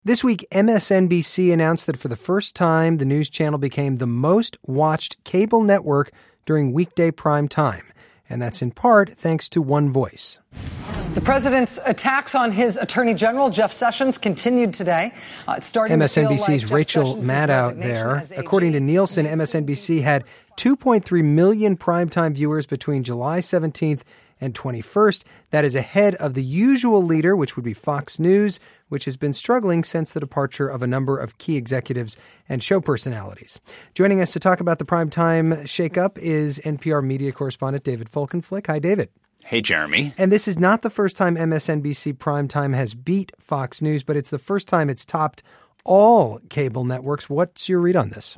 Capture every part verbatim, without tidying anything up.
This week, M S N B C announced that for the first time, the news channel became the most watched cable network during weekday prime time. And that's in part thanks to One Voice. The president's attacks on his attorney general, Jeff Sessions, continued today. Uh, it started M S N B C's like Rachel Maddow there. According to Nielsen, M S N B C had two point three million primetime viewers between July seventeenth and twenty-first. That is ahead of the usual leader, which would be Fox News, which has been struggling since the departure of a number of key executives and show personalities. Joining us to talk about the primetime shakeup is N P R media correspondent David Folkenflik. Hi, David. Hey, Jeremy. And this is not the first time M S N B C primetime has beat Fox News, but it's the first time it's topped all cable networks. What's your read on this?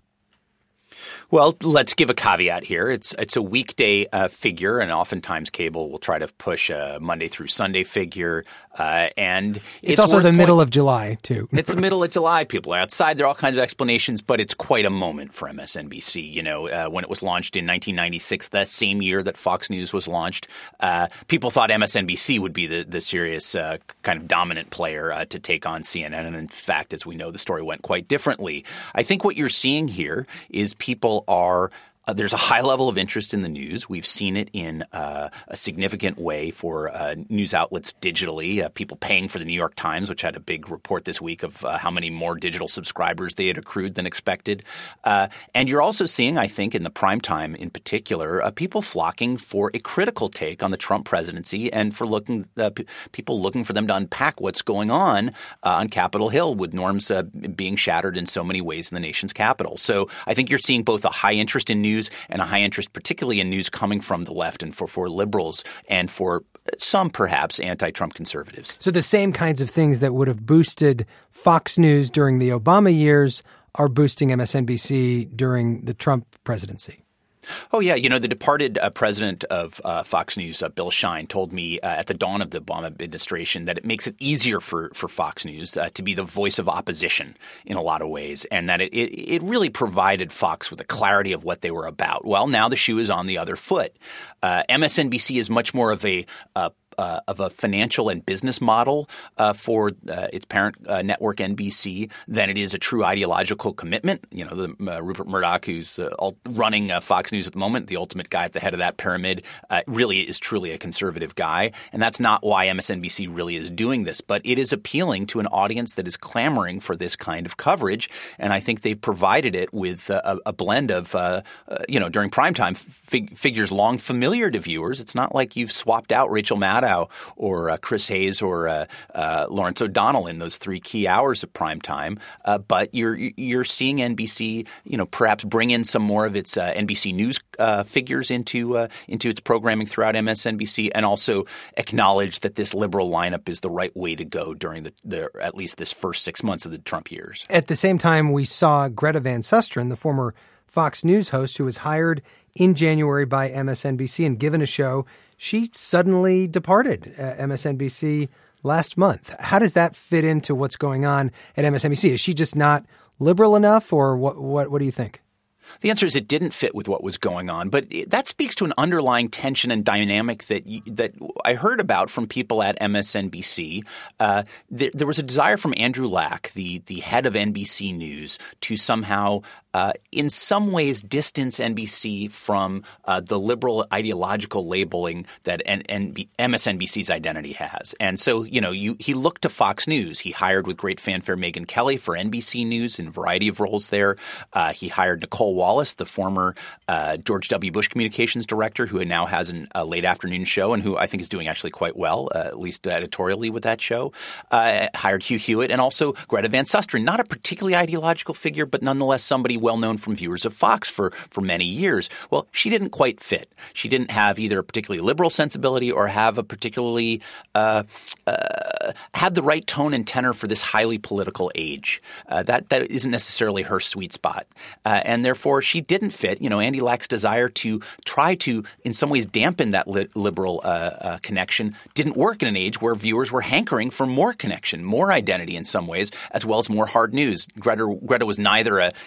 Well, let's give a caveat here. It's it's a weekday uh, figure, and oftentimes cable will try to push a Monday through Sunday figure. Uh, and it's, it's also the point- middle of July, too. It's the middle of July. People are outside. There are all kinds of explanations, but it's quite a moment for M S N B C. You know, uh, when it was launched in nineteen ninety-six, that same year that Fox News was launched, uh, people thought M S N B C would be the, the serious uh, kind of dominant player uh, to take on C N N. And in fact, as we know, the story went quite differently. I think what you're seeing here is people are Uh, there's a high level of interest in the news. We've seen it in uh, a significant way for uh, news outlets digitally, uh, people paying for the New York Times, which had a big report this week of uh, how many more digital subscribers they had accrued than expected. Uh, and you're also seeing, I think, in the prime time in particular, uh, people flocking for a critical take on the Trump presidency and for looking uh, p- people looking for them to unpack what's going on uh, on Capitol Hill with norms uh, being shattered in so many ways in the nation's capital. So I think you're seeing both a high interest in news and a high interest, particularly in news coming from the left and for, for liberals and for some perhaps anti-Trump conservatives. So the same kinds of things that would have boosted Fox News during the Obama years are boosting M S N B C during the Trump presidency. Oh, yeah. You know, the departed uh, president of uh, Fox News, uh, Bill Shine, told me uh, at the dawn of the Obama administration that it makes it easier for, for Fox News uh, to be the voice of opposition in a lot of ways, and that it, it, it really provided Fox with a clarity of what they were about. Well, now the shoe is on the other foot. Uh, M S N B C is much more of a uh, Uh, of a financial and business model uh, for uh, its parent uh, network N B C than it is a true ideological commitment. You know, the, uh, Rupert Murdoch, who's uh, all running uh, Fox News at the moment, the ultimate guy at the head of that pyramid, uh, really is truly a conservative guy. And that's not why M S N B C really is doing this. But it is appealing to an audience that is clamoring for this kind of coverage. And I think they've provided it with uh, a, a blend of, uh, uh, you know, during primetime fig- figures long familiar to viewers. It's not like you've swapped out Rachel Maddow or uh, Chris Hayes or uh, uh, Lawrence O'Donnell in those three key hours of prime time. Uh, but you're you're seeing N B C, you know, perhaps bring in some more of its uh, N B C News uh, figures into uh, into its programming throughout M S N B C, and also acknowledge that this liberal lineup is the right way to go during the, the at least this first six months of the Trump years. At the same time, we saw Greta Van Susteren, the former Fox News host who was hired in January by M S N B C and given a show. She suddenly departed uh, M S N B C last month. How does that fit into what's going on at M S N B C? Is she just not liberal enough, or what? What, what do you think? The answer is it didn't fit with what was going on, but that speaks to an underlying tension and dynamic that that I heard about from people at M S N B C. Uh, there, there was a desire from Andrew Lack, the the head of N B C News, to somehow uh, in some ways distance N B C from uh, the liberal ideological labeling that N- N- M S N B C's identity has. And so, you know, you, he looked to Fox News. He hired with great fanfare Megyn Kelly for N B C News in a variety of roles there. Uh, he hired Nicole Wallace, the former uh, George W. Bush communications director, who now has an, a late afternoon show and who I think is doing actually quite well, uh, at least editorially with that show. Uh, hired Hugh Hewitt and also Greta Van Susteren, not a particularly ideological figure, but nonetheless somebody well known from viewers of Fox for, for many years. Well, she didn't quite fit. She didn't have either a particularly liberal sensibility or have a particularly uh, uh, have the right tone and tenor for this highly political age. Uh, that that isn't necessarily her sweet spot, uh, and therefore she didn't fit. You know, Andy Lack's desire to try to, in some ways, dampen that li- liberal uh, uh, connection didn't work in an age where viewers were hankering for more connection, more identity in some ways, as well as more hard news. Greta, Greta was neither an incredibly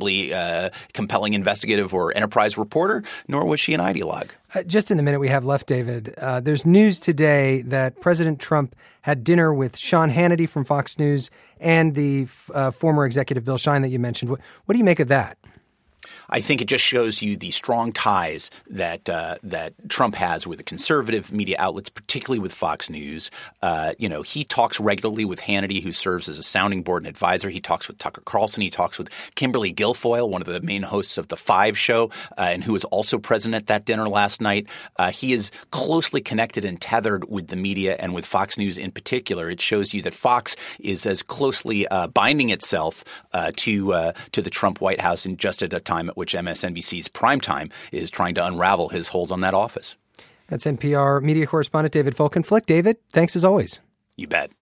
incredibly uh, compelling investigative or enterprise reporter, nor was she an ideologue. Uh, just in the minute we have left, David, uh, there's news today that President Trump had dinner with Sean Hannity from Fox News and the uh, former executive Bill Shine that you mentioned. What, what do you make of that? I think it just shows you the strong ties that uh, that Trump has with the conservative media outlets, particularly with Fox News. Uh, you know, he talks regularly with Hannity, who serves as a sounding board and advisor. He talks with Tucker Carlson. He talks with Kimberly Guilfoyle, one of the main hosts of The Five Show, uh, and who was also present at that dinner last night. Uh, he is closely connected and tethered with the media and with Fox News in particular. It shows you that Fox is as closely uh, binding itself uh, to uh, to the Trump White House in just at a time at which M S N B C's primetime is trying to unravel his hold on that office. That's N P R media correspondent David Folkenflik. David, thanks as always. You bet.